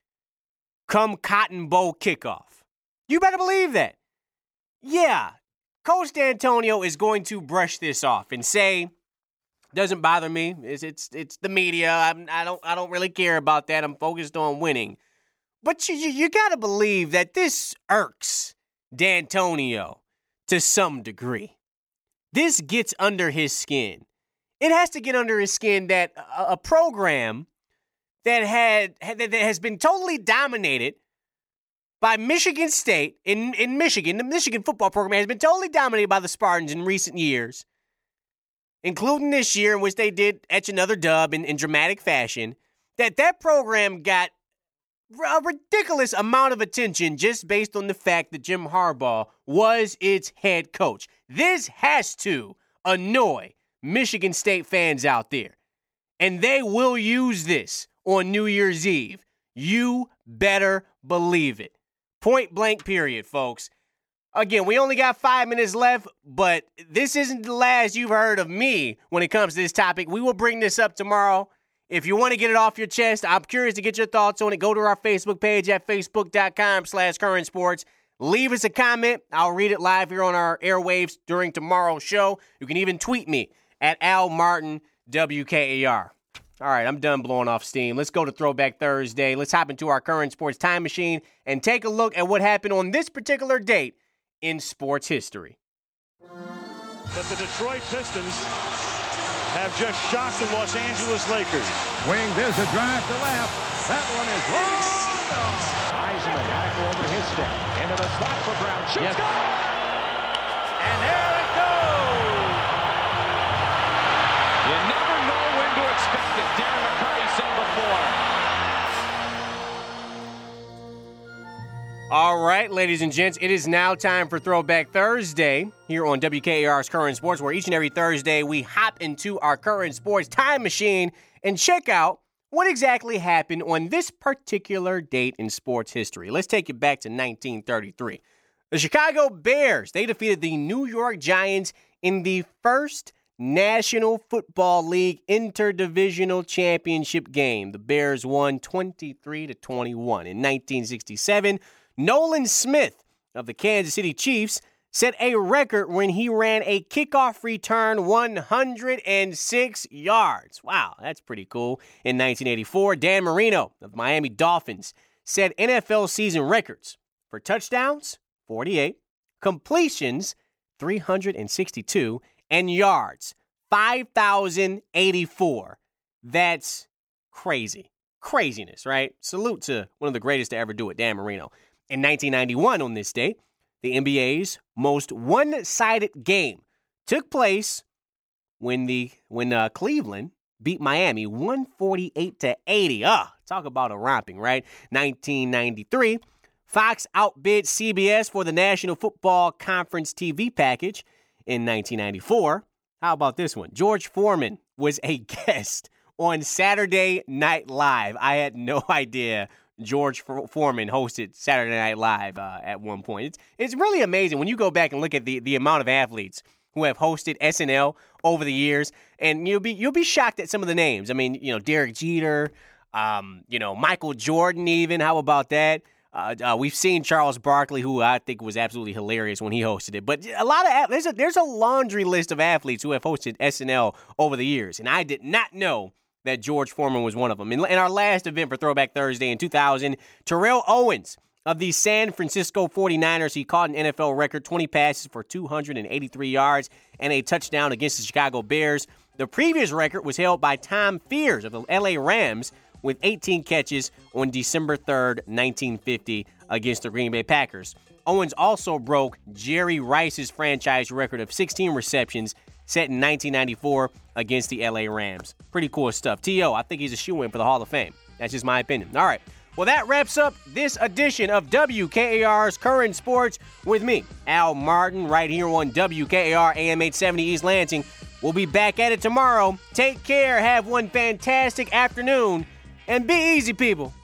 come Cotton Bowl kickoff. You better believe that. Yeah. Coach D'Antonio is going to brush this off and say, doesn't bother me. It's the media. I don't really care about that. I'm focused on winning. But you got to believe that this irks D'Antonio to some degree. This gets under his skin. It has to get under his skin that a program that has been totally dominated by Michigan State in Michigan. The Michigan football program has been totally dominated by the Spartans in recent years, including this year in which they did etch another dub in dramatic fashion, that program got a ridiculous amount of attention just based on the fact that Jim Harbaugh was its head coach. This has to annoy Michigan State fans out there, and they will use this on New Year's Eve. You better believe it. Point blank period, folks. Again, we only got 5 minutes left, but this isn't the last you've heard of me when it comes to this topic. We will bring this up tomorrow. If you want to get it off your chest, I'm curious to get your thoughts on it. Go to our Facebook page at facebook.com/currentsports. Leave us a comment. I'll read it live here on our airwaves during tomorrow's show. You can even tweet me at Al Martin WKAR. All right, I'm done blowing off steam. Let's go to Throwback Thursday. Let's hop into our current sports time machine and take a look at what happened on this particular date in sports history. But the Detroit Pistons have just shocked the Los Angeles Lakers. Wing, there's a drive to left. That one is long. Heisman back over his step. Into the slot for Brown. Shoots. Yes. And there it goes. You never know when to expect it. Darren McCarty said before. All right, ladies and gents, it is now time for Throwback Thursday here on WKAR's Current Sports, where each and every Thursday we hop into our current sports time machine and check out what exactly happened on this particular date in sports history. Let's take it back to 1933. The Chicago Bears, they defeated the New York Giants in the first National Football League interdivisional championship game. The Bears won 23-21. In 1967, Nolan Smith of the Kansas City Chiefs set a record when he ran a kickoff return 106 yards. Wow, that's pretty cool. In 1984, Dan Marino of the Miami Dolphins set NFL season records for touchdowns, 48, completions, 362, and yards, 5,084. That's crazy. Craziness, right? Salute to one of the greatest to ever do it, Dan Marino. In 1991, on this day, the NBA's most one-sided game took place when Cleveland beat Miami 148-80. Talk about a romping, right? 1993, Fox outbid CBS for the National Football Conference TV package. In 1994, how about this one? George Foreman was a guest on Saturday Night Live. I had no idea George Foreman hosted Saturday Night Live at one point. It's really amazing when you go back and look at the amount of athletes who have hosted SNL over the years, and you'll be shocked at some of the names. I mean, Derek Jeter, Michael Jordan even. How about that? We've seen Charles Barkley, who I think was absolutely hilarious when he hosted it. But a lot of there's a laundry list of athletes who have hosted SNL over the years, and I did not know that George Foreman was one of them. In our last event for Throwback Thursday in 2000, Terrell Owens of the San Francisco 49ers, he caught an NFL record 20 passes for 283 yards and a touchdown against the Chicago Bears. The previous record was held by Tom Fears of the LA Rams with 18 catches on December 3rd, 1950 against the Green Bay Packers. Owens also broke Jerry Rice's franchise record of 16 receptions set in 1994 against the LA Rams. Pretty cool stuff. T.O., I think he's a shoo-in for the Hall of Fame. That's just my opinion. All right. Well, that wraps up this edition of WKAR's Current Sports with me, Al Martin, right here on WKAR AM 870 East Lansing. We'll be back at it tomorrow. Take care. Have one fantastic afternoon. And be easy, people.